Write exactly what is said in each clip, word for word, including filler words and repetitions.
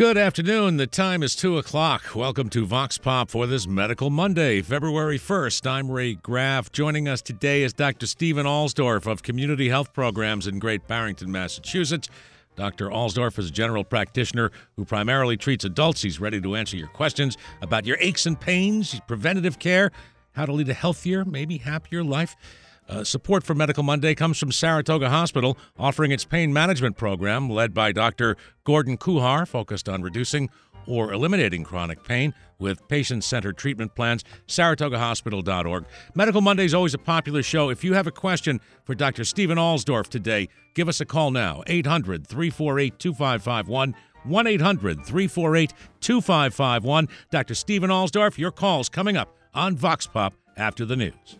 Good afternoon. The time is two o'clock. Welcome to Vox Pop for this Medical Monday, February first. I'm Ray Graff. Joining us today is Doctor Stephen Alsdorf of Community Health Programs in Great Barrington, Massachusetts. Doctor Alsdorf is a general practitioner who primarily treats adults. He's ready to answer your questions about your aches and pains, preventative care, how to lead a healthier, maybe happier life. Uh, support for Medical Monday comes from Saratoga Hospital, offering its pain management program led by Doctor Gordon Kuhar, focused on reducing or eliminating chronic pain with patient-centered treatment plans. Saratoga Hospital dot org. Medical Monday is always a popular show. If you have a question for Doctor Stephen Alsdorf today, give us a call now, eight hundred, three four eight, two five five one, one eight hundred, three four eight, two five five one. Doctor Stephen Alsdorf, your call's coming up on Vox Pop after the news.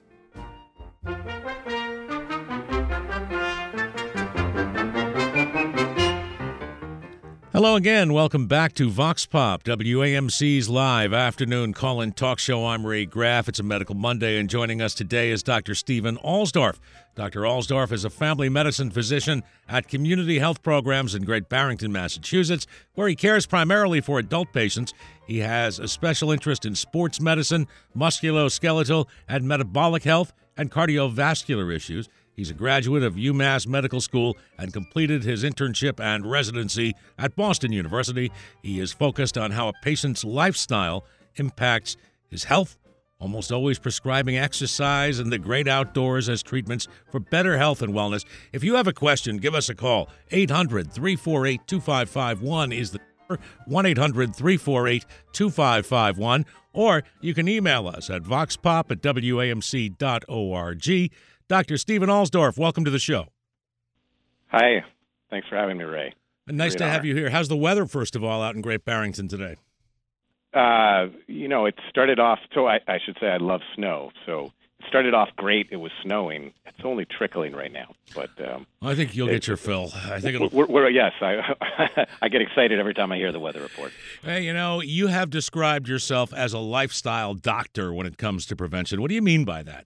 Hello again. Welcome back to Vox Pop, W A M C's live afternoon call-in talk show. I'm Ray Graff. It's a Medical Monday, and joining us today is Doctor Stephen Alsdorf. Doctor Alsdorf is a family medicine physician at Community Health Programs in Great Barrington, Massachusetts, where he cares primarily for adult patients. He has a special interest in sports medicine, musculoskeletal and metabolic health, and cardiovascular issues. He's a graduate of UMass Medical School and completed his internship and residency at Boston University. He is focused on how a patient's lifestyle impacts his health, almost always prescribing exercise and the great outdoors as treatments for better health and wellness. If you have a question, give us a call. eight hundred, three four eight, two five five one is the number, one eight hundred, three four eight, two five five one. Or you can email us at voxpop at W A M C dot org. Doctor Stephen Alsdorf, welcome to the show. Hi. Thanks for having me, Ray. Nice to have you here. How's the weather, first of all, out in Great Barrington today? Uh, you know, it started off, so I, I should say I love snow. So it started off great. It was snowing. It's only trickling right now. But um, I think you'll it, get your fill. I think it'll. We're, we're, yes, I, I get excited every time I hear the weather report. Hey, you know, you have described yourself as a lifestyle doctor when it comes to prevention. What do you mean by that?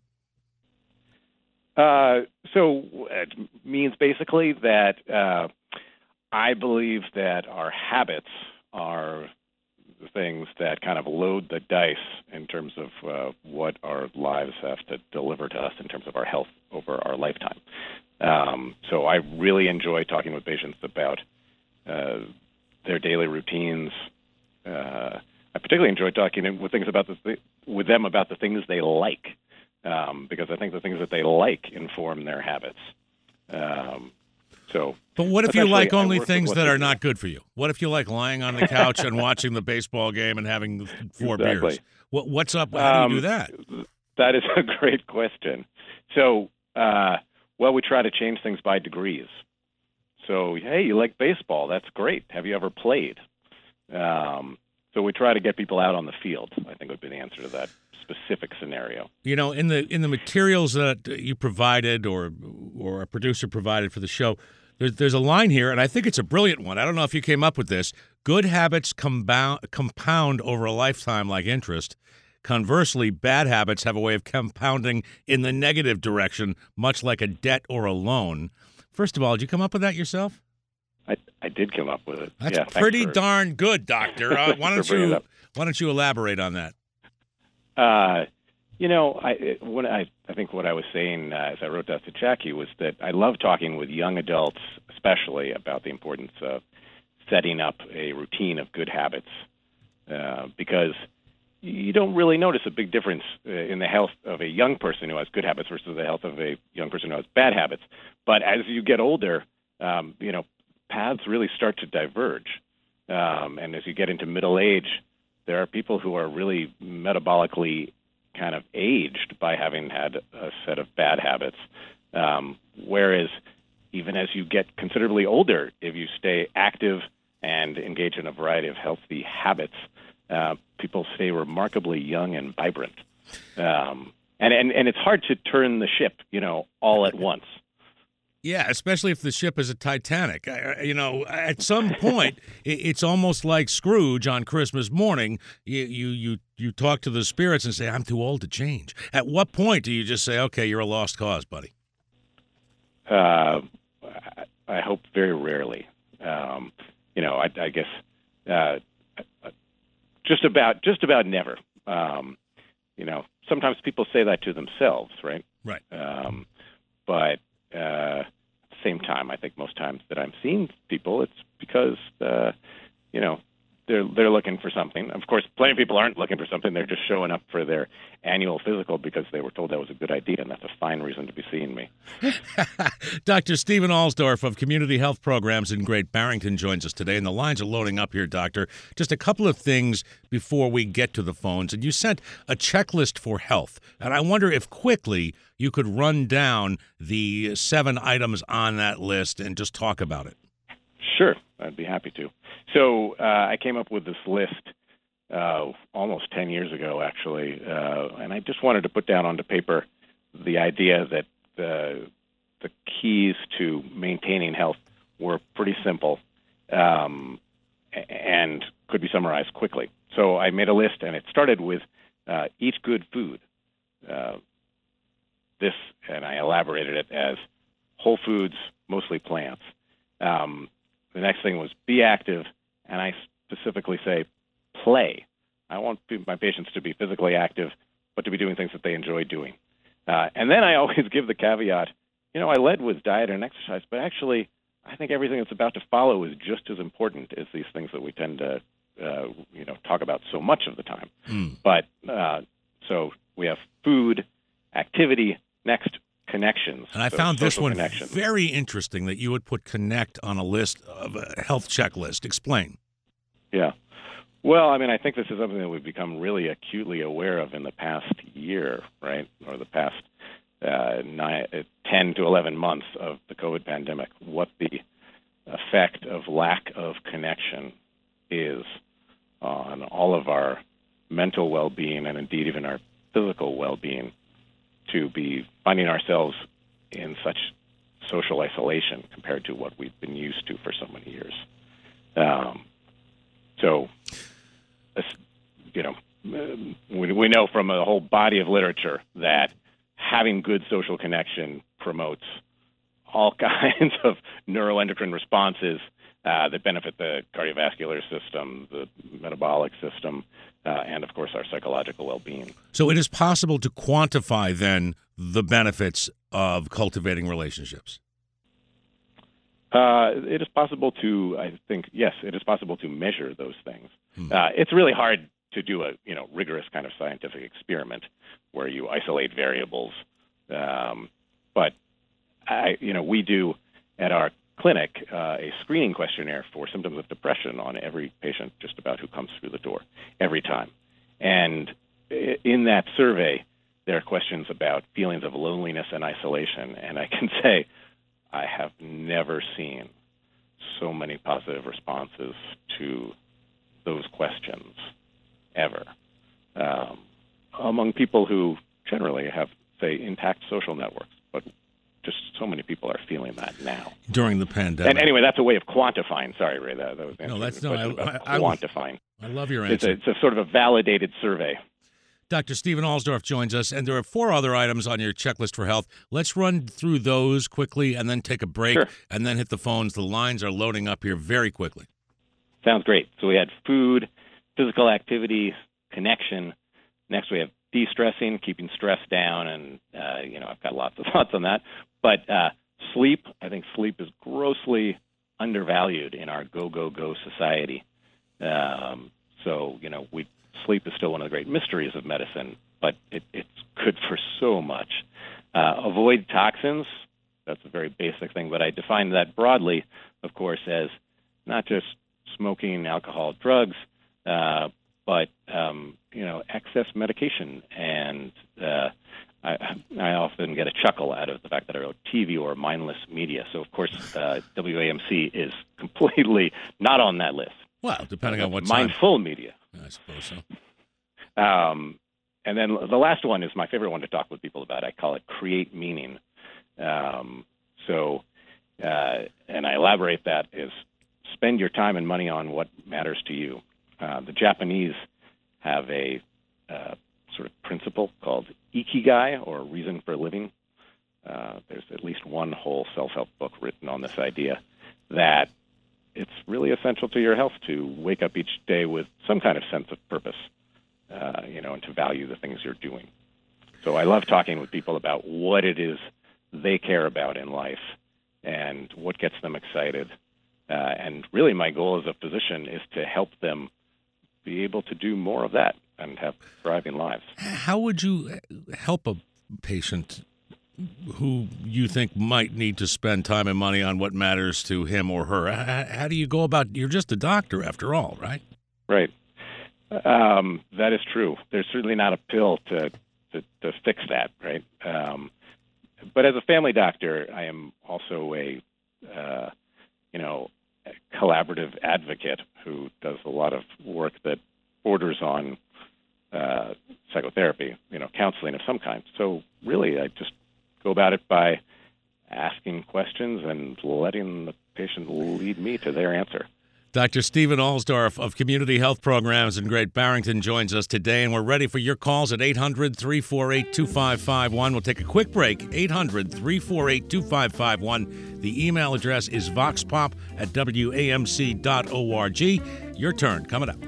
Uh, so it means basically that uh, I believe that our habits are the things that kind of load the dice in terms of uh, what our lives have to deliver to us in terms of our health over our lifetime. Um, so I really enjoy talking with patients about uh, their daily routines. Uh, I particularly enjoy talking with things about the th- with them about the things they like. Um, because I think the things that they like inform their habits. Um, so, but what if you like only things that are not good for you? What if you like lying on the couch and watching the baseball game and having four exactly. beers? What, what's up? How um, do you do that? That is a great question. So, uh, well, we try to change things by degrees. So, hey, you like baseball? That's great. Have you ever played? Um, so we try to get people out on the field, I think would be the answer to that specific scenario. You know, in the in the materials that you provided or or a producer provided for the show, there's, there's a line here, and I think it's a brilliant one. I don't know if you came up with this. Good habits compound, compound over a lifetime like interest. Conversely, bad habits have a way of compounding in the negative direction, much like a debt or a loan. First of all, did you come up with that yourself? I, I did come up with it. That's yeah, pretty for... darn good, Doctor. Uh, why don't you why don't you elaborate on that? Uh, you know, I what I I think what I was saying uh, as I wrote that to Jackie was that I love talking with young adults, especially about the importance of setting up a routine of good habits, uh, because you don't really notice a big difference uh, in the health of a young person who has good habits versus the health of a young person who has bad habits. But as you get older, um, you know, paths really start to diverge, um, and as you get into middle age, there are people who are really metabolically kind of aged by having had a set of bad habits, um, whereas even as you get considerably older, if you stay active and engage in a variety of healthy habits, uh, people stay remarkably young and vibrant. Um, and, and, and it's hard to turn the ship, you know, all at once. Yeah, especially if the ship is a Titanic. You know, at some point, it's almost like Scrooge on Christmas morning. You, you you you talk to the spirits and say, "I'm too old to change." At what point do you just say, "Okay, you're a lost cause, buddy"? Uh, I hope very rarely. Um, you know, I, I guess uh, just about just about never. Um, you know, sometimes people say that to themselves, right? Right. Um, but uh, at the same time, I think most times that I'm seeing people, it's because uh, you know. They're they're looking for something. Of course, plenty of people aren't looking for something. They're just showing up for their annual physical because they were told that was a good idea, and that's a fine reason to be seeing me. Doctor Stephen Alsdorf of Community Health Programs in Great Barrington joins us today, and the lines are loading up here, Doctor. Just a couple of things before we get to the phones. And you sent a checklist for health, and I wonder if quickly you could run down the seven items on that list and just talk about it. Sure, I'd be happy to. So uh, I came up with this list uh, almost ten years ago, actually, uh, and I just wanted to put down onto paper the idea that the, the keys to maintaining health were pretty simple um, and could be summarized quickly. So I made a list, and it started with uh, eat good food. Uh, this, and I elaborated it as whole foods, mostly plants. Um, The next thing was be active, and I specifically say play. I want my patients to be physically active, but to be doing things that they enjoy doing. Uh, and then I always give the caveat, you know, I led with diet and exercise, but actually I think everything that's about to follow is just as important as these things that we tend to, uh, you know, talk about so much of the time. Mm. But uh, so we have food, activity, next connections. And I so found this one connections. very interesting that you would put connect on a list of a health checklist. Explain. Yeah. Well, I mean, I think this is something that we've become really acutely aware of in the past year, right, or the past uh, nine, ten to eleven months of the COVID pandemic, what the effect of lack of connection is on all of our mental well-being and indeed even our physical well-being, to be finding ourselves in such social isolation compared to what we've been used to for so many years. Um, so, you know, we, we know from a whole body of literature that having good social connection promotes all kinds of neuroendocrine responses uh, that benefit the cardiovascular system, the metabolic system, uh, and, of course, our psychological well-being. So it is possible to quantify, then, the benefits of cultivating relationships? Uh, it is possible to, I think, yes, it is possible to measure those things. Hmm. Uh, it's really hard to do a, you know, rigorous kind of scientific experiment where you isolate variables. Um, but, I, you know, we do at our clinic uh, a screening questionnaire for symptoms of depression on every patient just about who comes through the door every time. And in that survey, there are questions about feelings of loneliness and isolation. And I can say I have never seen so many positive responses to those questions ever um, among people who generally have, say, intact social networks. But just so many people are feeling that now during the pandemic. And anyway, that's a way of quantifying. Sorry, Ray, that, that was no, that's no. I, I, quantifying. I love your answer. It's a, it's a sort of a validated survey. Doctor Stephen Alsdorf joins us, and there are four other items on your checklist for health. Let's run through those quickly, and then take a break, sure. and then hit the phones. The lines are loading up here very quickly. Sounds great. So we had food, physical activity, connection. Next, we have de-stressing, keeping stress down, and uh, you know, I've got lots of thoughts on that. But uh, sleep, I think sleep is grossly undervalued in our go, go, go society. Um, so, you know, we sleep is still one of the great mysteries of medicine, but it, it's good for so much. Uh, avoid toxins. That's a very basic thing, but I define that broadly, of course, as not just smoking, alcohol, drugs, uh, but, um, you know, excess medication. And uh, I, I often get a chuckle out of the fact that I wrote T V or mindless media. So, of course, uh, W A M C is completely not on that list. Well, depending uh, on what mindful media. I suppose so. Um, and then the last one is my favorite one to talk with people about. I call it create meaning. Um, so, uh, and I elaborate that is spend your time and money on what matters to you. Uh, the Japanese have a uh, sort of principle called ikigai, or reason for living. Uh, there's at least one whole self-help book written on this idea that it's really essential to your health to wake up each day with some kind of sense of purpose, uh, you know, and to value the things you're doing. So I love talking with people about what it is they care about in life and what gets them excited. Uh, and really my goal as a physician is to help them be able to do more of that and have thriving lives. How would you help a patient who you think might need to spend time and money on what matters to him or her? How do you go about, you're just a doctor after all, right? Right. Um, that is true. There's certainly not a pill to to, to fix that, right? Um, but as a family doctor, I am also a, uh, you know, a collaborative advocate who does a lot of work that borders on uh, psychotherapy, you know, counseling of some kind. So really, I just go about it by asking questions and letting the patient lead me to their answer. Doctor Stephen Alsdorf of Community Health Programs in Great Barrington joins us today, and we're ready for your calls at eight hundred, three four eight, two five five one. We'll take a quick break, eight hundred, three four eight, two five five one. The email address is voxpop at W A M C dot org. Your turn, coming up.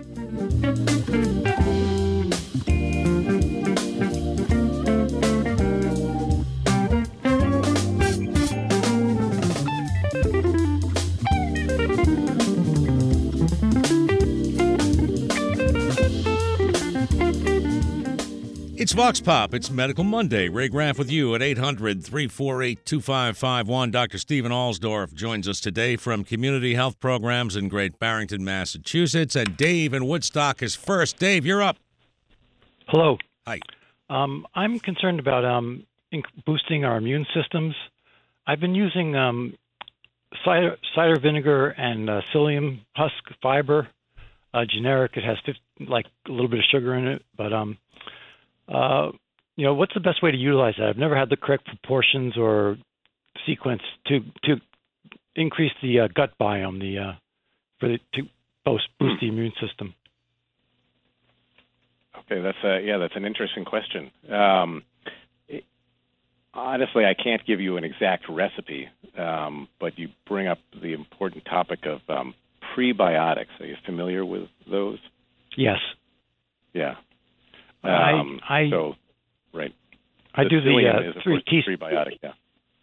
It's Vox Pop. It's Medical Monday. Ray Graff with you at eight hundred, three four eight, two five five one. Doctor Stephen Alsdorf joins us today from Community Health Programs in Great Barrington, Massachusetts. And Dave in Woodstock is first. Dave, you're up. Hello. Hi. Um, I'm concerned about um, in- boosting our immune systems. I've been using um, cider, cider vinegar and uh, psyllium husk fiber, uh, generic. It has fifty, like a little bit of sugar in it, but um, Uh, you know, what's the best way to utilize that? I've never had the correct proportions or sequence to to increase the uh, gut biome, the uh, for the, to boost boost the immune system. Okay, that's a, yeah, that's an interesting question. Um, it, honestly, I can't give you an exact recipe, um, but you bring up the important topic of um, prebiotics. Are you familiar with those? Yes. Yeah. Um, I, I so, right. I the do the uh, is, three teaspoons. Prebiotic, yeah.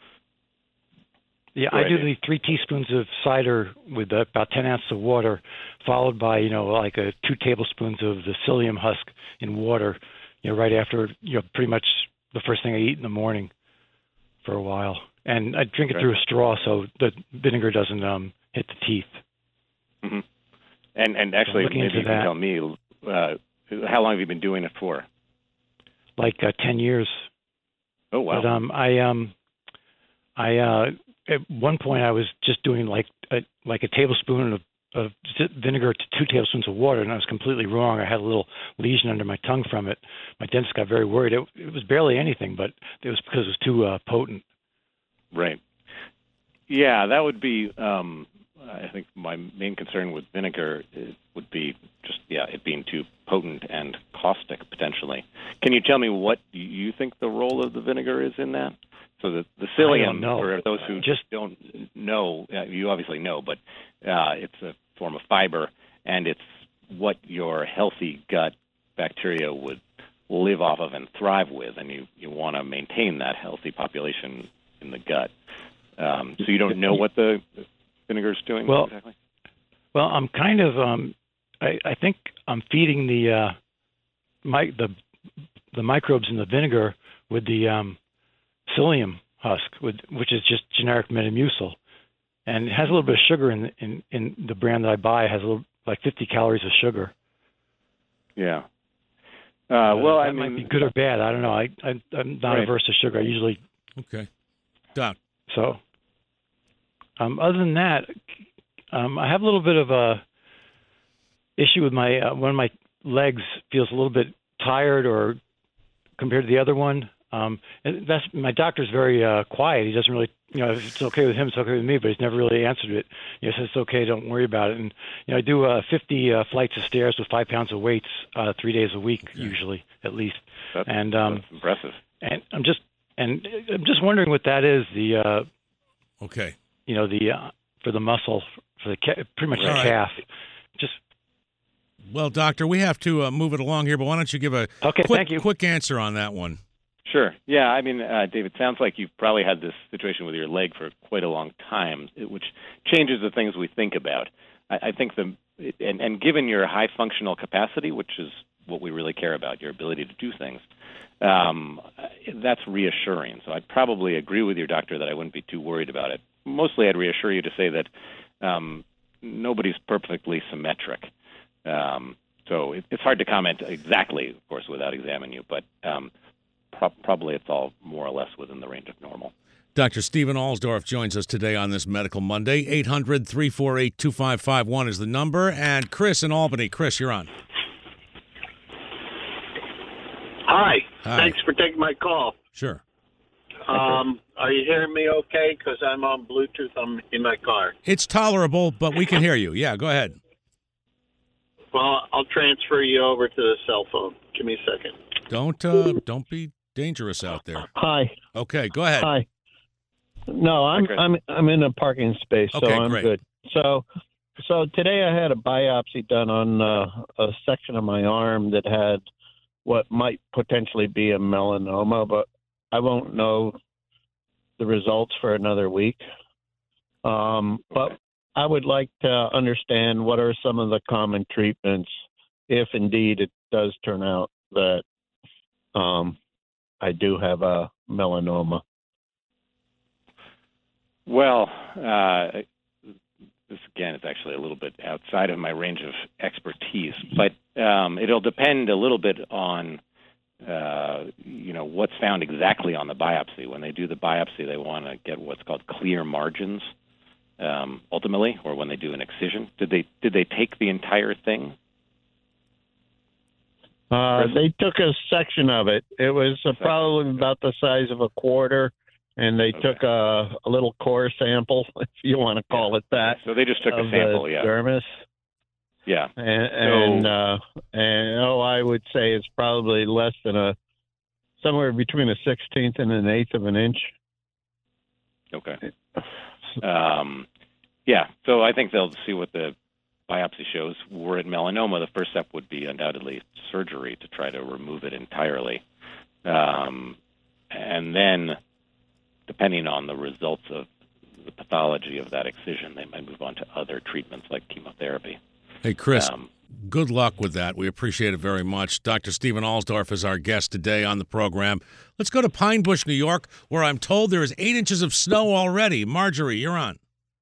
Yeah, Go I ahead, do Dave. the three teaspoons of cider with uh, about ten ounces of water, followed by you know like a two tablespoons of the psyllium husk in water. You know, right after you know pretty much the first thing I eat in the morning, for a while, and I drink it Okay. through a straw so the vinegar doesn't um, hit the teeth. Mm-hmm. And and actually, looking maybe into you can that. tell me uh, how long have you been doing it for? Like uh, ten years. Oh wow. But um, I um, I uh, at one point I was just doing like a, like a tablespoon of, of vinegar to two tablespoons of water, and I was completely wrong. I had a little lesion under my tongue from it. My dentist got very worried. It, it was barely anything, but it was because it was too uh, potent. Right. Yeah, that would be. Um, I think my main concern with vinegar is, would be just yeah, it being too potent and caustic potentially. Can you tell me what you think the role of the vinegar is in that? So the the psyllium, know. for those who Just don't know, uh, you obviously know, but uh, it's a form of fiber, and it's what your healthy gut bacteria would live off of and thrive with, and you, you want to maintain that healthy population in the gut. Um, so you don't know what the vinegar's doing well, exactly? Well, I'm kind of um, I, I think I'm feeding the uh, my the the microbes in the vinegar with the um, psyllium husk, with, which is just generic Metamucil, and it has a little bit of sugar in in in the brand that I buy. It has a little, like fifty calories of sugar. Yeah. Uh, well, that I mean, might be good or bad. I don't know. I, I I'm not Right. averse to sugar. I usually Okay. Doc. so. Um, other than that, um, I have a little bit of a issue with my uh, one of my legs feels a little bit tired, or compared to the other one. Um, and that's my doctor's very uh, quiet. He doesn't really, you know, if it's okay with him, it's okay with me. But he's never really answered it. He says it's okay, don't worry about it. And you know, I do uh, fifty uh, flights of stairs with five pounds of weights uh, three days a week, Okay. usually at least. that's, and um, that's impressive. and I'm just and I'm just wondering what that is. The uh, Okay. you know, the uh, for the muscle, for the ca- pretty much All the right. calf. Just Well, doctor, we have to uh, move it along here, but why don't you give a okay. quick, Thank you. quick answer on that one? Sure. Yeah, I mean, uh, David, sounds like you've probably had this situation with your leg for quite a long time, which changes the things we think about. I, I think the and, and given your high functional capacity, which is what we really care about, your ability to do things, um, that's reassuring. So I'd probably agree with your doctor that I wouldn't be too worried about it. Mostly, I'd reassure you to say that um, nobody's perfectly symmetric. Um, so it, it's hard to comment exactly, of course, without examining you, but um, Pro- probably it's all more or less within the range of normal. Doctor Stephen Alsdorf joins us today on this Medical Monday. eight hundred, three four eight, two five five one is the number. And Chris in Albany. Chris, you're on. Hi. Hi. Thanks for taking my call. Sure. Um, are you hearing me okay? Because I'm on Bluetooth. I'm in my car. It's tolerable, but we can hear you. Yeah, go ahead. Well, I'll transfer you over to the cell phone. Give me a second. Don't uh, don't be dangerous out there. Hi. Okay, go ahead. Hi. No, I'm Chris. I'm I'm in a parking space, so Okay, I'm great. good. So, so today I had a biopsy done on uh, a section of my arm that had what might potentially be a melanoma, but I won't know the results for another week. Um, but I would like to understand what are some of the common treatments if indeed it does turn out that um, I do have a melanoma. Well, uh, this again is actually a little bit outside of my range of expertise, but um, it'll depend a little bit on uh, you know what's found exactly on the biopsy. When they do the biopsy, they want to get what's called clear margins, um, ultimately, or when they do an excision. Did they did they take the entire thing? Uh, they took a section of it. It was uh, probably about the size of a quarter, and they Okay. took a, a little core sample, if you want to call it that, So they just took of a sample, the yeah, dermis. yeah. And, and, uh, and oh, I would say it's probably less than a somewhere between a sixteenth and an eighth of an inch. Okay. Um, yeah, so I think they'll see what the biopsy shows. Were it melanoma, the first step would be undoubtedly surgery to try to remove it entirely. Um, and then, depending on the results of the pathology of that excision, they might move on to other treatments like chemotherapy. Hey, Chris, Um, good luck with that. We appreciate it very much. Doctor Stephen Alsdorf is our guest today on the program. Let's go to Pine Bush, New York, where I'm told there is eight inches of snow already. Marjorie, you're on.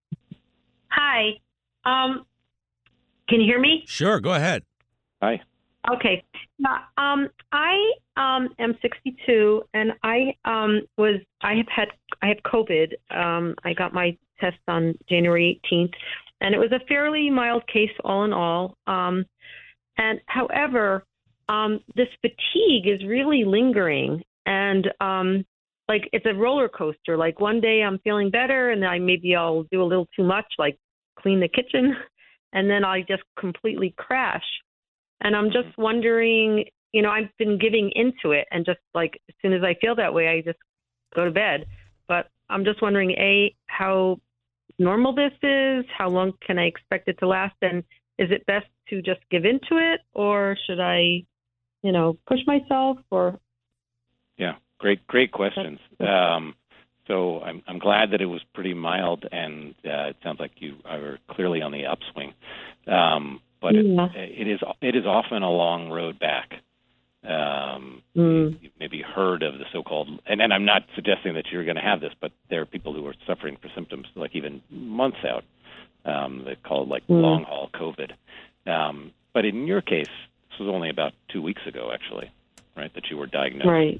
Hi. Um, can you hear me? Sure, go ahead. hi. Okay. Now, um, I um, am sixty-two, and I um, was I have had I have COVID. Um, I got my test on January eighteenth, and it was a fairly mild case all in all. Um, and however, um, this fatigue is really lingering, and um, like it's a roller coaster. Like one day I'm feeling better, and I maybe I'll do a little too much, like clean the kitchen, and then I just completely crash. And I'm just wondering, you know, I've been giving into it, and just like as soon as I feel that way, I just go to bed. But I'm just wondering, A, how normal this is, how long can I expect it to last, and is it best to just give into it, or should I, you know, push myself, or? Yeah, great, great questions. Um, so I'm, I'm glad that it was pretty mild, and uh, it sounds like you are clearly on the upswing. Um, but Yeah. it, it is it is often a long road back. Um, Mm. You've maybe heard of the so-called, and, and I'm not suggesting that you're going to have this, but there are people who are suffering for symptoms like even months out. Um, they call it like Mm. long haul COVID. Um, but in your case, this was only about two weeks ago, actually, right, that you were diagnosed. Right.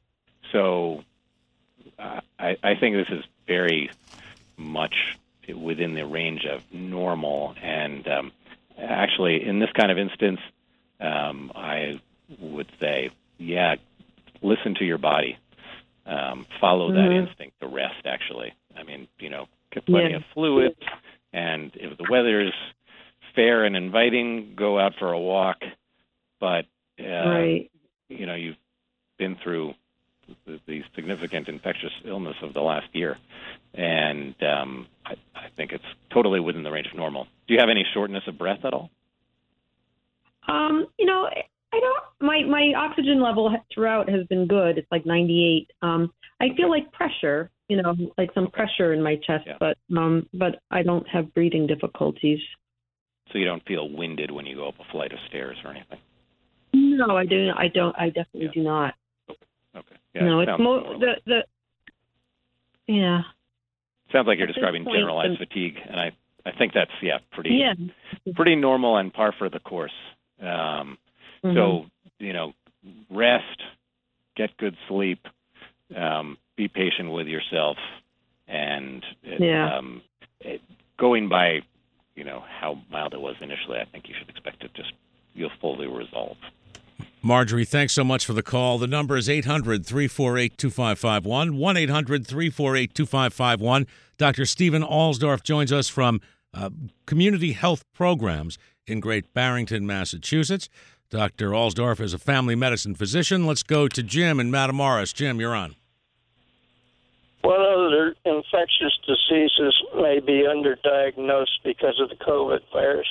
So uh, I, I think this is very much within the range of normal. And um, actually, in this kind of instance, um, I would say, yeah, listen to your body. Um, follow that Mhm. instinct to rest, actually. I mean, you know, get plenty Yeah. of fluids. And if the weather's fair and inviting, go out for a walk. But, uh, Right. you know, you've been through the, the significant infectious illness of the last year. And um, I, I think it's totally within the range of normal. Do you have any shortness of breath at all? Um, you know, I don't. My my oxygen level throughout has been good. It's like ninety-eight. Um, I feel like pressure. You know, like some pressure in my chest, Yeah. but um, but I don't have breathing difficulties. So you don't feel winded when you go up a flight of stairs or anything? No, I do. I don't. I definitely Yeah. do not. Okay. Yeah, no, it it's sounds more more the like- the. Yeah. Sounds like you're At this describing point, generalized the- fatigue, and I, I think that's yeah pretty Yeah. pretty normal and par for the course. Um, Mhm. So you know, rest, get good sleep, um, be patient with yourself, and it, Yeah. um, it, going by you know how mild it was initially, I think you should expect it just you'll fully resolve. Marjorie, thanks so much for the call. The number is eight hundred, three four eight, two five five one, one eight hundred, three four eight, two five five one. Doctor Stephen Alsdorf joins us from uh, Community Health Programs in Great Barrington, Massachusetts. Doctor Alsdorf is a family medicine physician. Let's go to Jim in Matamoros. Jim, you're on. What other infectious diseases may be underdiagnosed because of the COVID virus?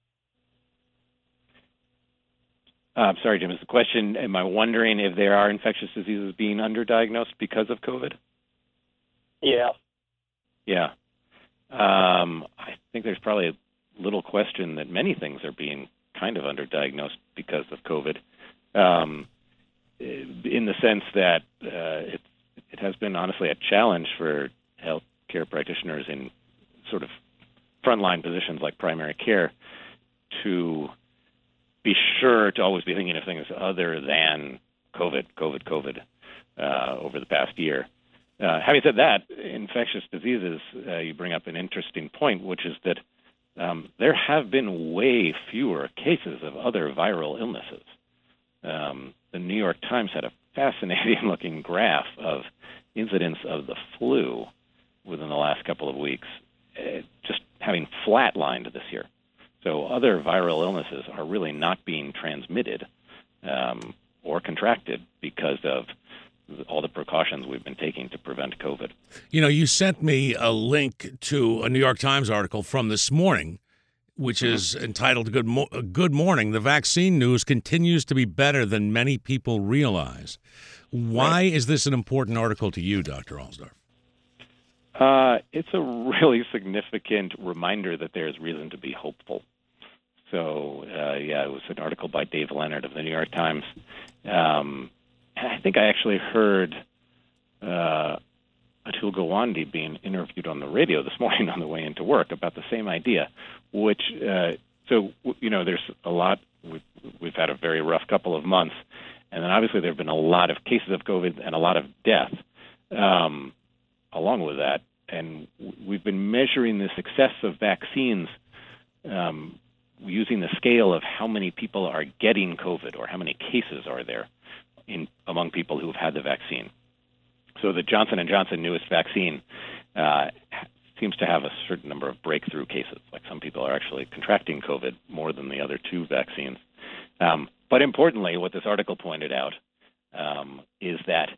Uh, I'm sorry, Jim. Is the question, am I wondering if there are infectious diseases being underdiagnosed because of COVID? Yeah. Yeah. Um, I think there's probably little question that many things are being kind of underdiagnosed because of COVID, um, in the sense that uh, it, it has been honestly a challenge for healthcare practitioners in sort of frontline positions like primary care to be sure to always be thinking of things other than COVID, COVID, COVID uh, over the past year. Uh, having said that, infectious diseases, uh, you bring up an interesting point, which is that um, there have been way fewer cases of other viral illnesses. Um, the New York Times had a fascinating-looking graph of incidence of the flu within the last couple of weeks, uh, just having flatlined this year. So other viral illnesses are really not being transmitted um, or contracted because of all the precautions we've been taking to prevent COVID. You know, you sent me a link to a New York Times article from this morning, which is entitled Good, Mo- Good Morning. The vaccine news continues to be better than many people realize. Why is this an important article to you, Doctor Alsdorf? Uh, it's a really significant reminder that there's reason to be hopeful. So, uh, yeah, it was an article by Dave Leonard of the New York Times. Um, I think I actually heard uh, Atul Gawande being interviewed on the radio this morning on the way into work about the same idea, which, uh, so, you know, there's a lot, we've, we've had a very rough couple of months, and then obviously there have been a lot of cases of COVID and a lot of death um, along with that, and we've been measuring the success of vaccines um, using the scale of how many people are getting COVID or how many cases are there in among people who have had the vaccine. So the Johnson and Johnson newest vaccine uh, seems to have a certain number of breakthrough cases. Like some people are actually contracting COVID more than the other two vaccines. Um, but importantly, what this article pointed out um, is that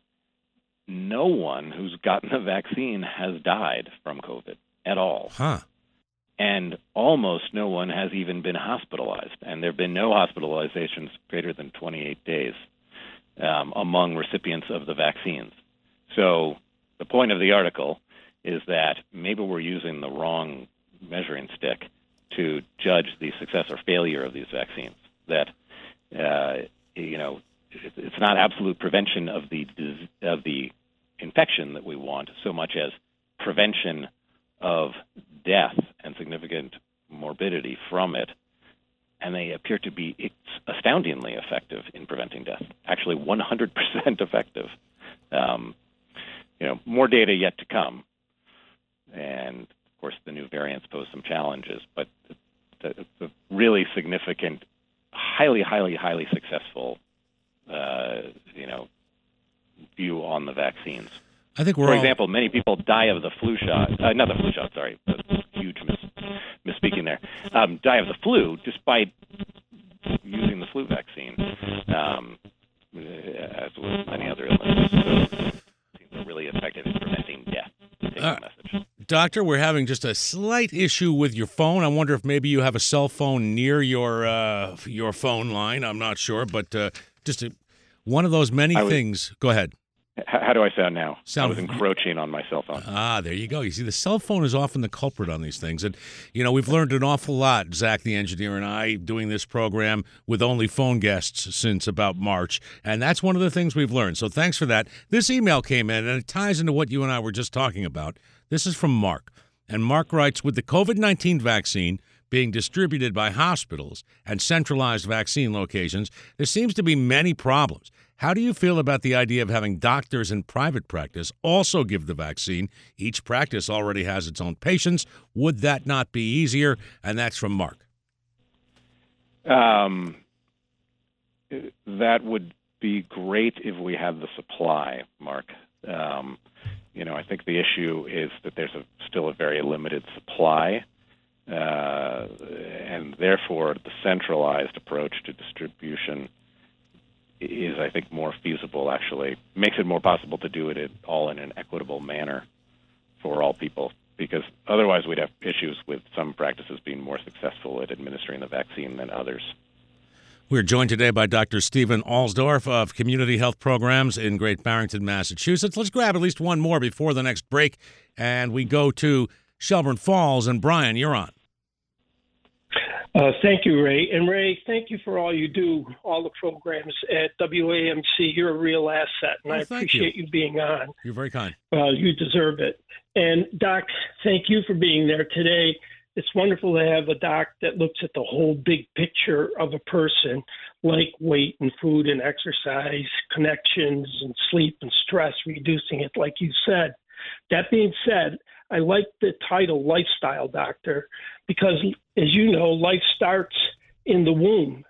no one who's gotten the vaccine has died from COVID at all. Huh. And almost no one has even been hospitalized. And there have been no hospitalizations greater than twenty-eight days um, among recipients of the vaccines. So the point of the article is that maybe we're using the wrong measuring stick to judge the success or failure of these vaccines. That, uh, you know, it's not absolute prevention of the of the infection that we want so much as prevention of death and significant morbidity from it. And they appear to be astoundingly effective in preventing death, actually one hundred percent effective. Um, you know, more data yet to come. And, of course, the new variants pose some challenges, but the, the really significant, highly, highly, highly successful, uh, you know, view on the vaccines. I think we're For all... example, many people die of the flu shot, uh, not the flu shot, sorry, huge miss, misspeaking there, um, die of the flu despite using the flu vaccine, um, as with many other illnesses. So it seems really effective in preventing death. Take Uh, the message. Doctor, we're having just a slight issue with your phone. I wonder if maybe you have a cell phone near your uh, your phone line. I'm not sure, but uh, just a, one of those many was, things. Go ahead. How do I sound now? Sound, I was encroaching on my cell phone. Ah, there you go. You see, the cell phone is often the culprit on these things. And, you know, we've learned an awful lot, Zach the engineer and I, doing this program with only phone guests since about March. And that's one of the things we've learned. So thanks for that. This email came in, and it ties into what you and I were just talking about. This is from Mark. And Mark writes, with the COVID nineteen vaccine being distributed by hospitals and centralized vaccine locations, there seems to be many problems. How do you feel about the idea of having doctors in private practice also give the vaccine? Each practice already has its own patients. Would that not be easier? And that's from Mark. Um, that would be great if we had the supply, Mark. Um, you know, I think the issue is that there's a, still a very limited supply, uh, and therefore the centralized approach to distribution is, I think, more feasible, actually. Makes it more possible to do it all in an equitable manner for all people, because otherwise we'd have issues with some practices being more successful at administering the vaccine than others. We're joined today by Doctor Stephen Alsdorf of Community Health Programs in Great Barrington, Massachusetts. Let's grab at least one more before the next break, and we go to Shelburne Falls. And Brian, you're on. Uh, thank you, Ray. And Ray, thank you for all you do, all the programs at W A M C. You're a real asset, and oh, I appreciate you. you being on. You're very kind. Well, you deserve it. And Doc, thank you for being there today. It's wonderful to have a doc that looks at the whole big picture of a person, like weight and food and exercise, connections and sleep and stress, reducing it, like you said. That being said, I like the title Lifestyle Doctor because, as you know, life starts in the womb,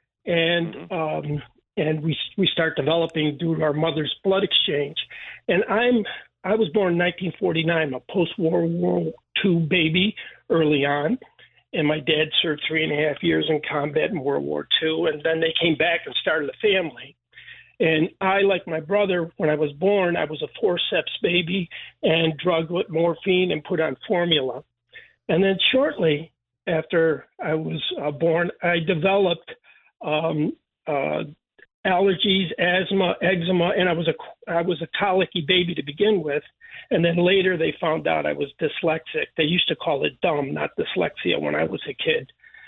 and mm-hmm. um, and we we start developing through our mother's blood exchange. And I'm I was born in nineteen forty-nine, a post-World War Two baby early on, and my dad served three and a half years in combat in World War Two, and then they came back and started a family. And I, like my brother, when I was born, I was a forceps baby and drugged with morphine and put on formula. And then shortly after I was uh, born, I developed um, uh, allergies, asthma, eczema, and I was a I was a colicky baby to begin with. And then later they found out I was dyslexic. They used to call it dumb, not dyslexia, when I was a kid.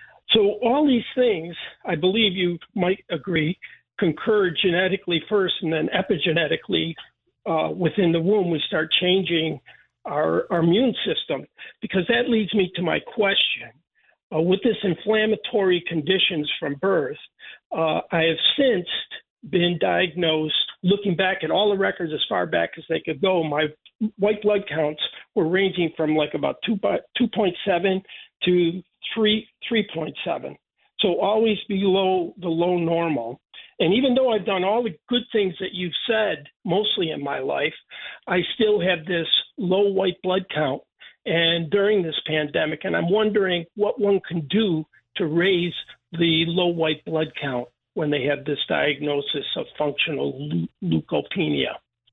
So all these things, I believe you might agree, concur genetically first, and then epigenetically uh, within the womb, we start changing our, our immune system. Because that leads me to my question. Uh, with this inflammatory conditions from birth, uh, I have since been diagnosed, looking back at all the records as far back as they could go, my white blood counts were ranging from like about two point seven to three, three point seven. So always below the low normal. And even though I've done all the good things that you've said, mostly in my life, I still have this low white blood count. And during this pandemic, and I'm wondering what one can do to raise the low white blood count when they have this diagnosis of functional leukopenia.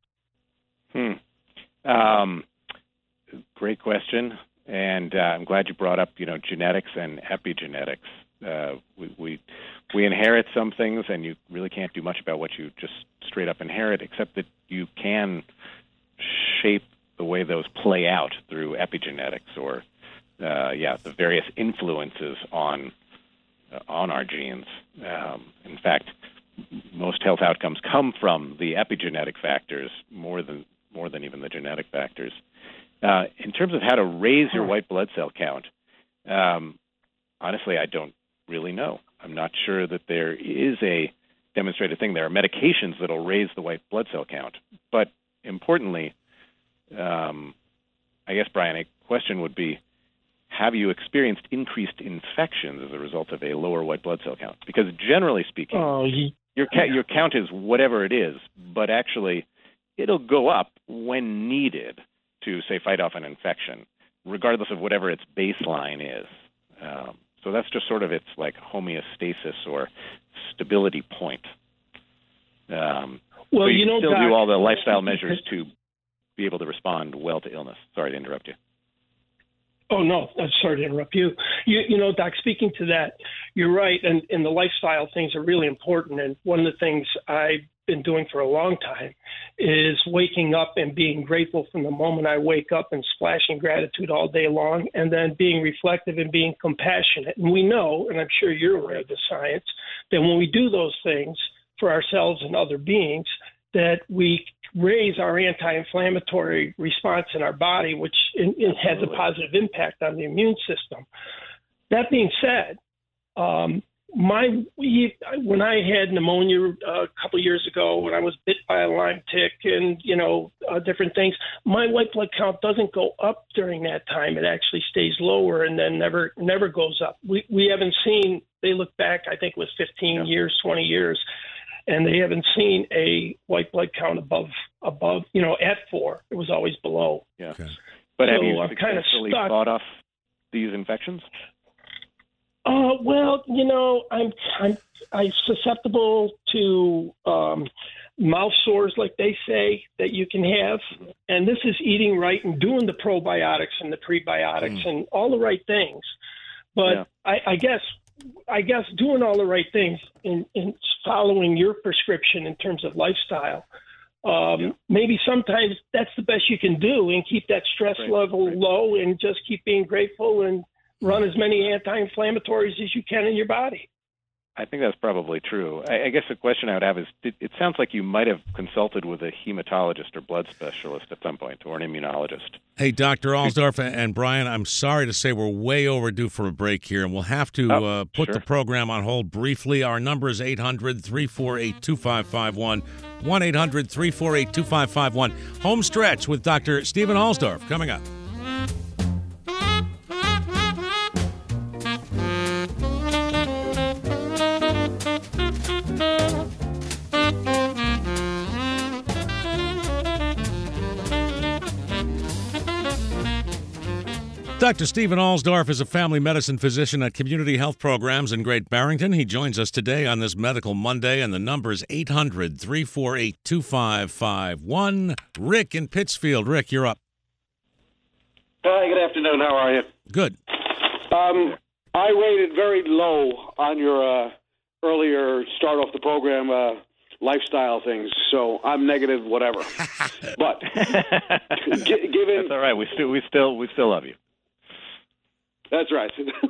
Hmm. Um, great question. And uh, I'm glad you brought up, you know, genetics and epigenetics. Uh, we, we we inherit some things, and you really can't do much about what you just straight up inherit, except that you can shape the way those play out through epigenetics, or uh, yeah, the various influences on uh, on our genes. Um, in fact, most health outcomes come from the epigenetic factors more than more than even the genetic factors. Uh, in terms of how to raise your white blood cell count, um, honestly, I don't really know. I'm not sure that there is a demonstrated thing. There are medications that will raise the white blood cell count. But importantly, um, I guess, Brian, a question would be, have you experienced increased infections as a result of a lower white blood cell count? Because generally speaking, oh, he, your, ca- your count is whatever it is, but actually it'll go up when needed to, say, fight off an infection, regardless of whatever its baseline is. Um, so that's just sort of its like homeostasis or stability point. Um, well, so you, you know, still Doc, do all the lifestyle measures to be able to respond well to illness. Sorry to interrupt you. Oh, no, I'm sorry to interrupt you. You, you know, Doc, speaking to that, you're right. And, and the lifestyle things are really important. And one of the things I've been doing for a long time is waking up and being grateful from the moment I wake up and splashing gratitude all day long, and then being reflective and being compassionate. And we know, and I'm sure you're aware of the science, that when we do those things for ourselves and other beings, that we raise our anti-inflammatory response in our body, which in, it has a positive impact on the immune system. That being said, um, my we, when I had pneumonia uh, a couple of years ago, when I was bit by a Lyme tick and, you know, uh, different things, my white blood count doesn't go up during that time. It actually stays lower and then never never goes up. We we haven't seen, they look back, I think it was fifteen yeah. years, twenty years, and they haven't seen a white blood count above, above, you know, at four. It was always below. Yeah. Okay. But so have you I'm successfully kind of fought off these infections? Uh, well, you know, I'm I'm I'm susceptible to um, mouth sores, like they say, that you can have, and this is eating right and doing the probiotics and the prebiotics mm. and all the right things. But yeah. I, I guess I guess doing all the right things in, in following your prescription in terms of lifestyle, um, yeah. maybe sometimes that's the best you can do, and keep that stress right. level right. low, and just keep being grateful and run as many anti-inflammatories as you can in your body. I think that's probably true. I, I guess the question I would have is, it, it sounds like you might have consulted with a hematologist or blood specialist at some point, or an immunologist. Hey, Doctor Alsdorf and Brian, I'm sorry to say we're way overdue for a break here, and we'll have to oh, uh, put sure. the program on hold briefly. Our number is eight hundred, three four eight, two five five one, one eight hundred, three four eight, two five five one. Home stretch with Doctor Stephen Alsdorf coming up. Doctor Stephen Alsdorf is a family medicine physician at Community Health Programs in Great Barrington. He joins us today on this Medical Monday, and the number is eight hundred, three four eight, two five five one. Rick in Pittsfield. Rick, you're up. Hi, good afternoon. How are you? Good. Um, I rated very low on your uh, earlier start off the program uh, lifestyle things, so I'm negative whatever. But g- given... That's all right. We still, we still, we still love you. That's right.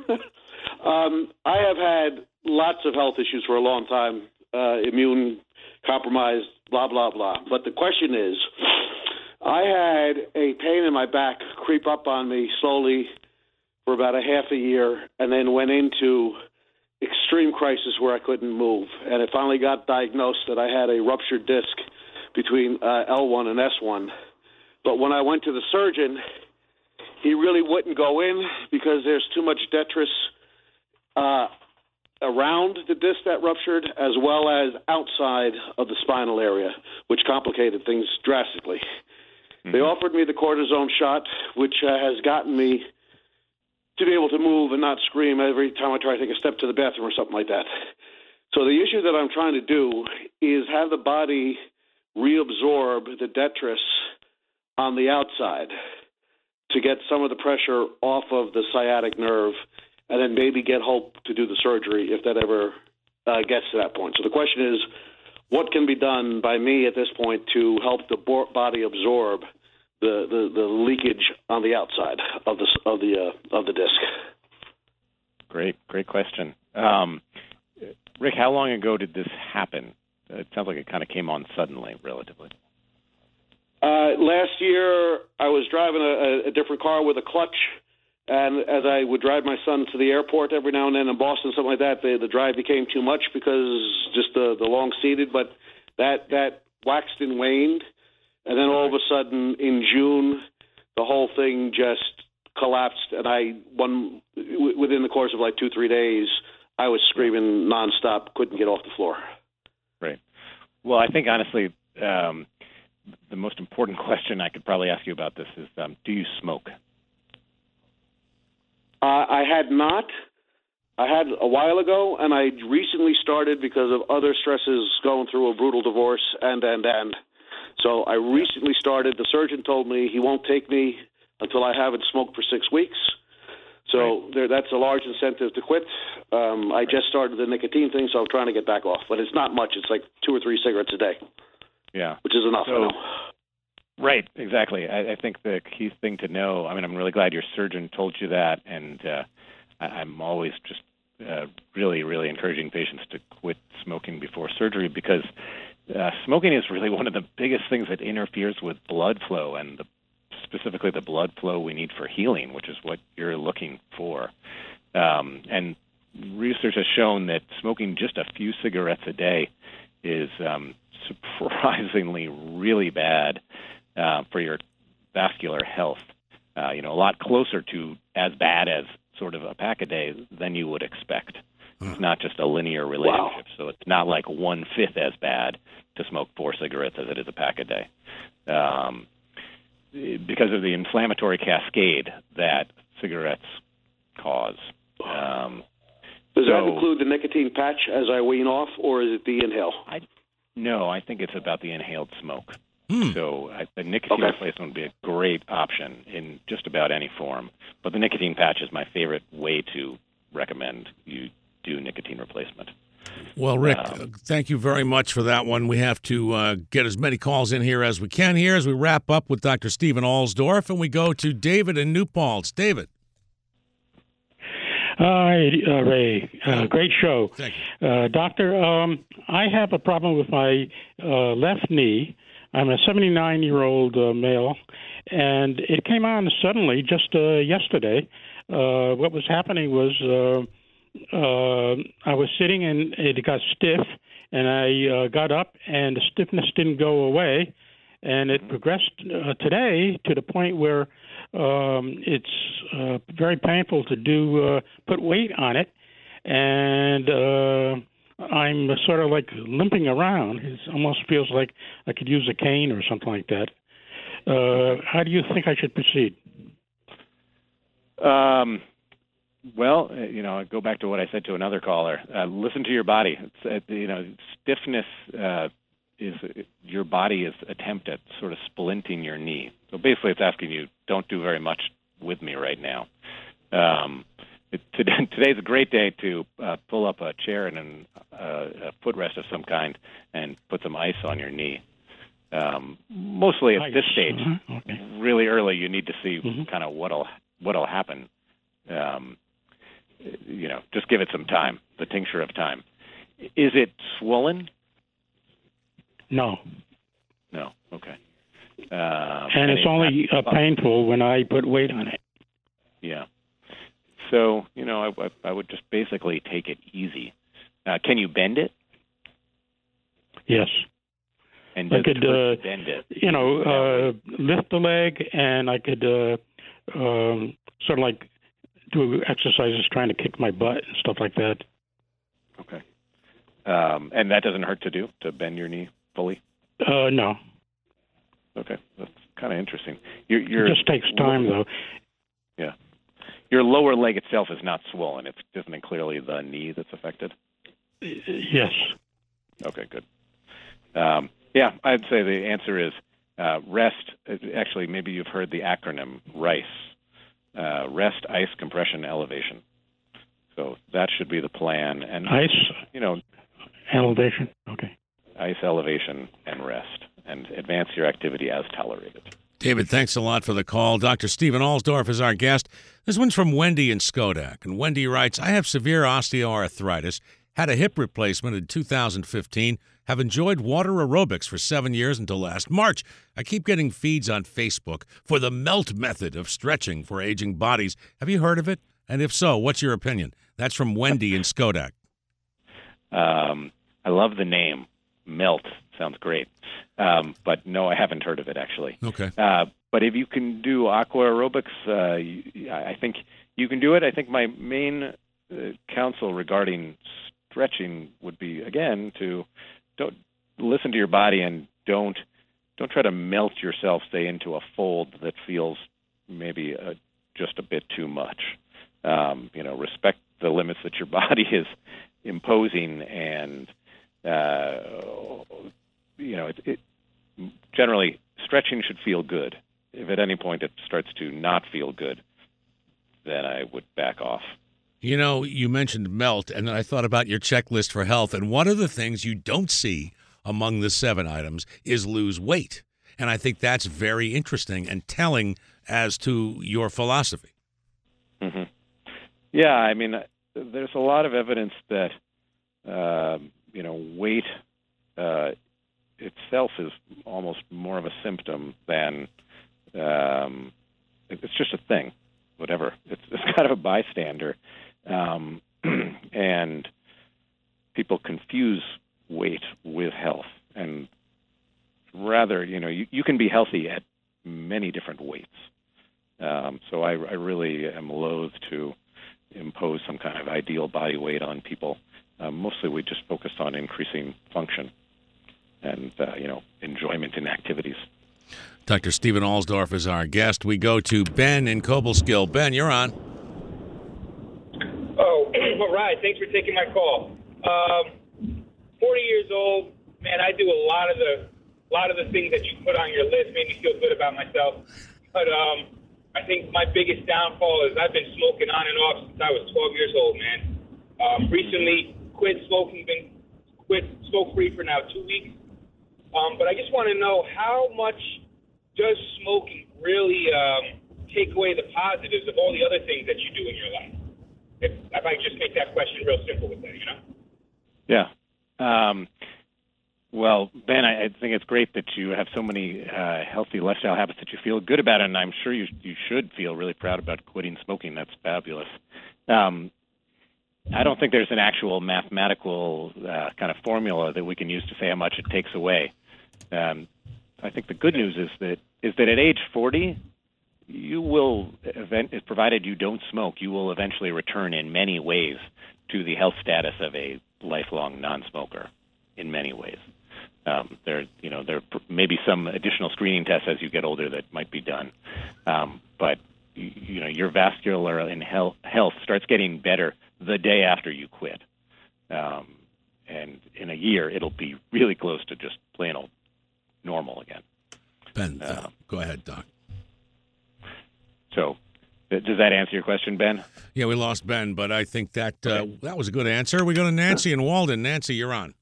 um, I have had lots of health issues for a long time, uh, immune compromised, blah, blah, blah. But the question is, I had a pain in my back creep up on me slowly for about a half a year, and then went into extreme crisis where I couldn't move. And it finally got diagnosed that I had a ruptured disc between uh, L one and S one. But when I went to the surgeon, he really wouldn't go in because there's too much detritus uh, around the disc that ruptured, as well as outside of the spinal area, which complicated things drastically. Mm-hmm. They offered me the cortisone shot, which uh, has gotten me to be able to move and not scream every time I try to take a step to the bathroom or something like that. So the issue that I'm trying to do is have the body reabsorb the detritus on the outside to get some of the pressure off of the sciatic nerve, and then maybe get hope to do the surgery if that ever uh, gets to that point. So the question is, what can be done by me at this point to help the bo- body absorb the, the, the leakage on the outside of the of the uh, of the disc? Great, great question, um, Rick. How long ago did this happen? It sounds like it kind of came on suddenly, relatively. Uh, last year, I was driving a, a different car with a clutch, and as I would drive my son to the airport every now and then in Boston, something like that, the, the drive became too much because just the, the long-seated, but that, that waxed and waned, and then all of a sudden in June, the whole thing just collapsed, and I, one within the course of like two, three days, I was screaming nonstop, couldn't get off the floor. Right. Well, I think, honestly, um, the most important question I could probably ask you about this is, um, do you smoke? Uh, I had not. I had a while ago, and I recently started because of other stresses, going through a brutal divorce, and, and, and. So I recently started. The surgeon told me he won't take me until I haven't smoked for six weeks. So there, that's a large incentive to quit. Um, I just started the nicotine thing, so I'm trying to get back off. But it's not much. It's like two or three cigarettes a day. Yeah. Which is enough. So, right, exactly. I, I think the key thing to know, I mean, I'm really glad your surgeon told you that, and uh, I, I'm always just uh, really, really encouraging patients to quit smoking before surgery because uh, smoking is really one of the biggest things that interferes with blood flow and the specifically the blood flow we need for healing, which is what you're looking for. Um, and research has shown that smoking just a few cigarettes a day is um, surprisingly really bad uh, for your vascular health. Uh, you know, a lot closer to as bad as sort of a pack a day than you would expect. It's not just a linear relationship, wow. So it's not like one-fifth as bad to smoke four cigarettes as it is a pack a day. Um, because of the inflammatory cascade that cigarettes cause. Um, Does so, that include the nicotine patch as I wean off, or is it the inhale? I, no, I think it's about the inhaled smoke. Hmm. So I, the nicotine okay. replacement would be a great option in just about any form. But the nicotine patch is my favorite way to recommend you do nicotine replacement. Well, Rick, Um, uh, thank you very much for that one. We have to uh, get as many calls in here as we can here as we wrap up with Doctor Stephen Alsdorf, and we go to David in New Paltz. David. Hi, uh, Ray. Uh, great show. Thank you. Uh, doctor, um, I have a problem with my uh, left knee. I'm a seventy-nine-year-old uh, male, and it came on suddenly just uh, yesterday. Uh, what was happening was... Uh, Uh, I was sitting and it got stiff, and I uh, got up and the stiffness didn't go away, and it progressed uh, today to the point where um, it's uh, very painful to do uh, put weight on it, and uh, I'm sort of like limping around. It almost feels like I could use a cane or something like that. Uh, how do you think I should proceed? Um. Well, you know, I go back to what I said to another caller. Uh, listen to your body. It's, uh, you know, stiffness uh, is uh, your body's attempt at sort of splinting your knee. So basically, it's asking you, don't do very much with me right now. Um, it, today, today's a great day to uh, pull up a chair and an, uh, a footrest of some kind and put some ice on your knee. Um, mostly at ice. this stage, Uh-huh. Okay. really early, you need to see Mm-hmm. kind of what'll what'll happen. Um, you know, just give it some time, the tincture of time. Is it swollen? No. No. Okay. Um, and, and it's, it's only not, uh, painful when I put weight on it. Yeah. So, you know, I, I, I would just basically take it easy. Uh, can you bend it? Yes. And I does could, it hurt uh, to bend it? you know, uh, lift the leg, and I could uh, um, sort of like do exercises trying to kick my butt and stuff like that. Okay. Um, and that doesn't hurt to do, to bend your knee fully? Uh, no. Okay. That's kind of interesting. Your, your, it just takes time, though. Yeah. Your lower leg itself is not swollen. It's isn't it clearly the knee that's affected? Yes. Okay, good. Um, yeah, I'd say the answer is uh, REST. Actually, maybe you've heard the acronym RICE. Uh, rest, ice, compression, elevation. So that should be the plan. And ice, you know, elevation. Okay. Ice, elevation, and rest, and advance your activity as tolerated. David, thanks a lot for the call. Doctor Stephen Alsdorf is our guest. This one's from Wendy in Schodack, and Wendy writes, I have severe osteoarthritis, had a hip replacement in two thousand fifteen, have enjoyed water aerobics for seven years until last March. I keep getting feeds on Facebook for the MELT method of stretching for aging bodies. Have you heard of it? And if so, what's your opinion? That's from Wendy in Schodack. Um, I love the name. MELT. Sounds great. Um, but no, I haven't heard of it, actually. Okay. Uh, but if you can do aqua aerobics, uh, you, I think you can do it. I think my main uh, counsel regarding stretching would be, again, to don't listen to your body and don't don't try to melt yourself, say, into a fold that feels maybe uh, just a bit too much. Um, you know, respect the limits that your body is imposing, and uh, you know, it, it, generally stretching should feel good. If at any point it starts to not feel good, then I would back off. You know, you mentioned melt, and then I thought about your checklist for health, and one of the things you don't see among the seven items is lose weight. And I think that's very interesting and telling as to your philosophy. Mm-hmm. Yeah, I mean, there's a lot of evidence that, uh, you know, weight uh, itself is almost more of a symptom than um, it's just a thing, whatever. It's, it's kind of a bystander. Um, and people confuse weight with health. And rather, you know, you, you can be healthy at many different weights. Um, so I, I really am loath to impose some kind of ideal body weight on people. Uh, mostly we just focused on increasing function and, uh, you know, enjoyment in activities. Doctor Stephen Alsdorf is our guest. We go to Ben in Cobleskill. Ben, you're on. Oh, all right. Thanks for taking my call. Um, forty years old, man. I do a lot of the, a lot of the things that you put on your list. Made me feel good about myself. But um, I think my biggest downfall is I've been smoking on and off since I was twelve years old, man. Um, recently, quit smoking, been quit smoke-free for now two weeks. Um, but I just want to know, how much does smoking really um, take away the positives of all the other things that you do in your life? If, if I just make that question real simple with that, you know? Yeah. Um, well, Ben, I, I think it's great that you have so many uh, healthy lifestyle habits that you feel good about, and I'm sure you you should feel really proud about quitting smoking. That's fabulous. Um, I don't think there's an actual mathematical uh, kind of formula that we can use to say how much it takes away. Um, I think the good news is that is that at age forty, you will, event, provided you don't smoke, you will eventually return in many ways to the health status of a lifelong non-smoker. In many ways, um, there, you know, there may be some additional screening tests as you get older that might be done, um, but you, you know, your vascular and health health starts getting better the day after you quit, um, and in a year it'll be really close to just plain old normal again. Ben, uh, go ahead, Doc. So, does that answer your question, Ben? Yeah, we lost Ben, but I think that uh, okay. that was a good answer. We go to Nancy in Walden. Nancy, you're on.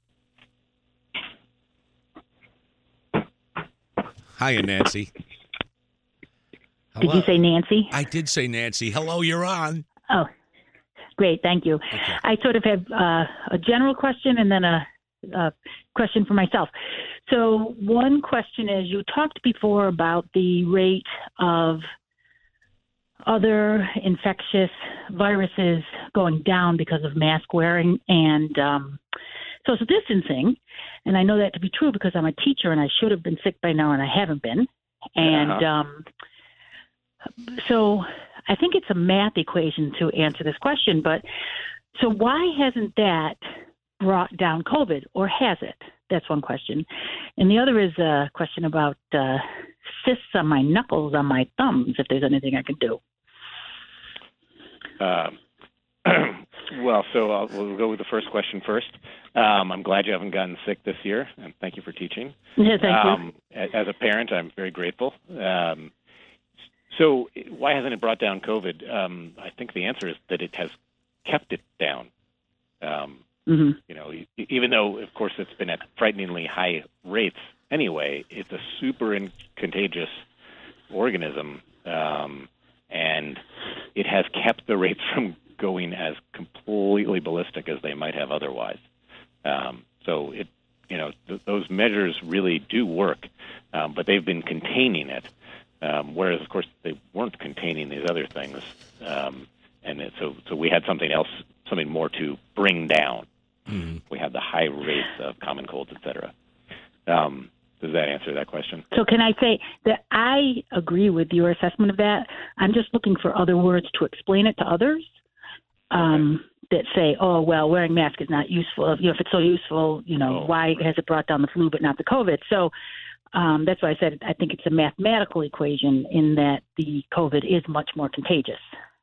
Hiya, Nancy. Hello. Did you say Nancy? I did say Nancy. Hello, you're on. Oh, great. Thank you. Okay. I sort of have uh, a general question and then a, a question for myself. So one question is, you talked before about the rate of other infectious viruses going down because of mask wearing and um, social distancing. And I know that to be true because I'm a teacher and I should have been sick by now and I haven't been. And uh-huh. um, so I think it's a math equation to answer this question. But so why hasn't that brought down COVID, or has it? That's one question. And the other is a question about uh, cysts on my knuckles, on my thumbs, if there's anything I can do. Um, well, so I'll, we'll go with the first question first. Um, I'm glad you haven't gotten sick this year, and thank you for teaching. Yeah, thank um, you. As a parent, I'm very grateful. Um, so why hasn't it brought down COVID? Um, I think the answer is that it has kept it down. Um, mm-hmm. You know, even though, of course, it's been at frighteningly high rates anyway, it's a super in- contagious organism, um, and it has kept the rates from going as completely ballistic as they might have otherwise. Um, so it, you know, th- those measures really do work, um, but they've been containing it, um, whereas, of course, they weren't containing these other things. Um, and it, so, so we had something else, something more to bring down. Mm-hmm. We had the high rates of common colds, et cetera. Um, does that answer that question? So can I say that I agree with your assessment of that? I'm just looking for other words to explain it to others. Um, okay. That say, oh, well, wearing mask is not useful. You know, if it's so useful, you know, oh, why right. has it brought down the flu but not the COVID? So um, that's why I said I think it's a mathematical equation in that the COVID is much more contagious.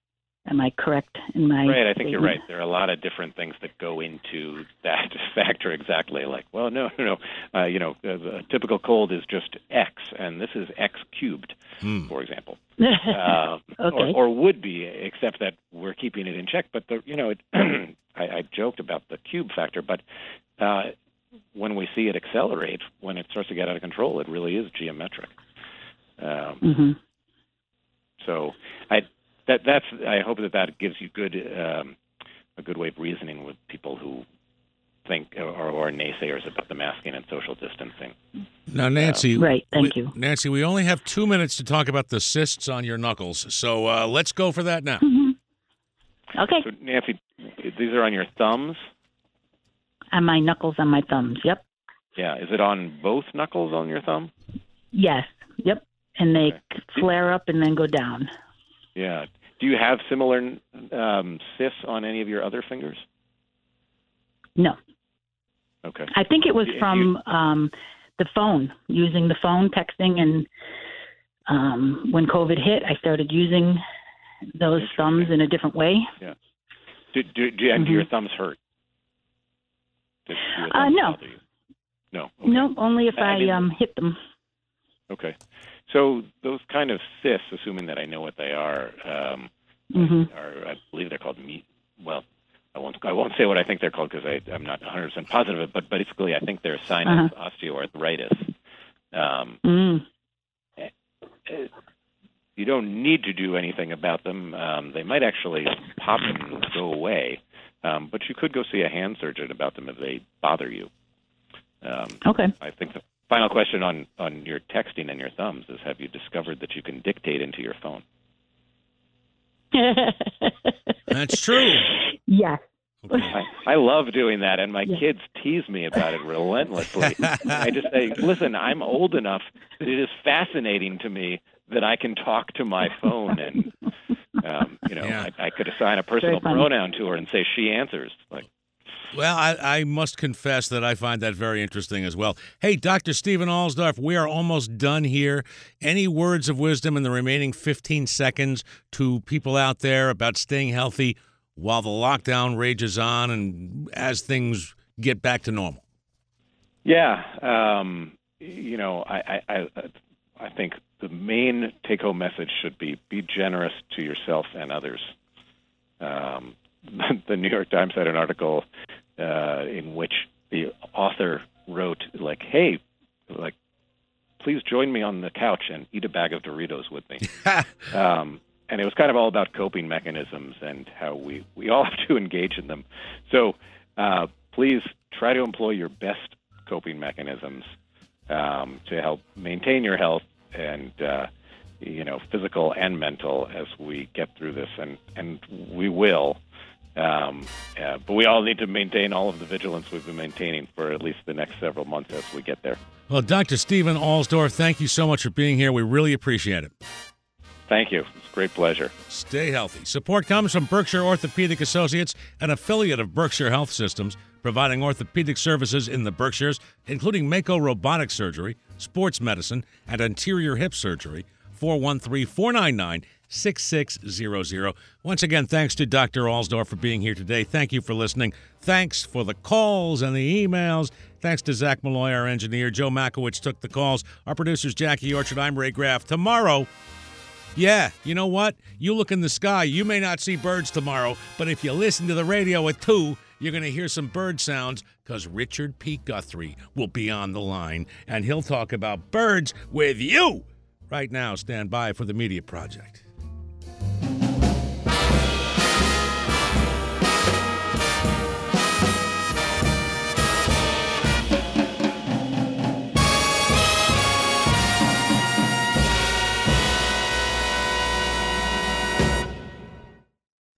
Am I correct in my Right, I think statement? you're right. There are a lot of different things that go into that factor exactly. Like, well, no, no, no. Uh, you know, a, a typical cold is just X, and this is X cubed, hmm. for example. uh, okay. or, or would be, except that we're keeping it in check. But, the, you know, it, I, I joked about the cube factor, but uh, when we see it accelerate, when it starts to get out of control, it really is geometric. Um, mm-hmm. So I that that's I hope that that gives you good um, a good way of reasoning with people who think or, or are naysayers about the masking and social distancing. Now, Nancy, uh, right? Thank we, you, Nancy. We only have two minutes to talk about the cysts on your knuckles, so uh, let's go for that now. Mm-hmm. Okay. So, Nancy, these are on your thumbs. On my knuckles, on my thumbs. Yep. Yeah. Is it on both knuckles on your thumb? Yes. Yep. And they Okay. flare up and then go down. Yeah. Do you have similar um, cysts on any of your other fingers? No. Okay. I think it was You- from um, the phone, using the phone, texting, and um, when COVID hit, I started using those thumbs in a different way. Yeah. Do, do, do, and do your thumbs hurt? Do, do your Uh, thumbs no. bother you? No. No, only if I I, mean- um, hit them. Okay. So those kind of cysts, assuming that I know what they are, um, hmm are I believe they're called meat. Well, I won't. I won't say what I think they're called because I'm not one hundred percent positive of it. But basically, I think they're a sign of osteoarthritis. Um, Mm. You don't need to do anything about them. Um, they might actually pop and go away. Um, but you could go see a hand surgeon about them if they bother you. Um, Okay. I think the final question on, on your texting and your thumbs is, have you discovered that you can dictate into your phone? That's true. Yes. I, I love doing that, and my kids tease me about it relentlessly. I just say, listen, I'm old enough that it is fascinating to me that I can talk to my phone, and um, you know, Yeah. I, I could assign a personal Very funny. pronoun to her and say she answers. Like, Well, I, I must confess that I find that very interesting as well. Hey, Doctor Stephen Alsdorf, we are almost done here. Any words of wisdom in the remaining fifteen seconds to people out there about staying healthy while the lockdown rages on and as things get back to normal? yeah, um, you know, I, I, I, I think the main take-home message should be be generous to yourself and others. Um, the New York Times had an article uh, in which the author wrote, like, hey, like, please join me on the couch and eat a bag of Doritos with me. um, and it was kind of all about coping mechanisms and how we, we all have to engage in them. So uh, please try to employ your best coping mechanisms um, to help maintain your health and, uh, you know, physical and mental as we get through this. And, and we will. Um, uh, but we all need to maintain all of the vigilance we've been maintaining for at least the next several months as we get there. Well, Doctor Stephen Alsdorf, thank you so much for being here. We really appreciate it. Thank you. It's a great pleasure. Stay healthy. Support comes from Berkshire Orthopedic Associates, an affiliate of Berkshire Health Systems, providing orthopedic services in the Berkshires, including Mako robotic surgery, sports medicine, and anterior hip surgery. four one three, four nine nine, six six zero zero. Once again, thanks to Doctor Alsdorf for being here today. Thank you for listening. Thanks for the calls and the emails. Thanks to Zach Malloy, our engineer. Joe Makowicz took the calls. Our producers, Jackie Orchard. I'm Ray Graff. Tomorrow, yeah, you know what? You look in the sky. You may not see birds tomorrow, but if you listen to the radio at two, you're going to hear some bird sounds because Richard P. Guthrie will be on the line, and he'll talk about birds with you. Right now, stand by for the Media Project.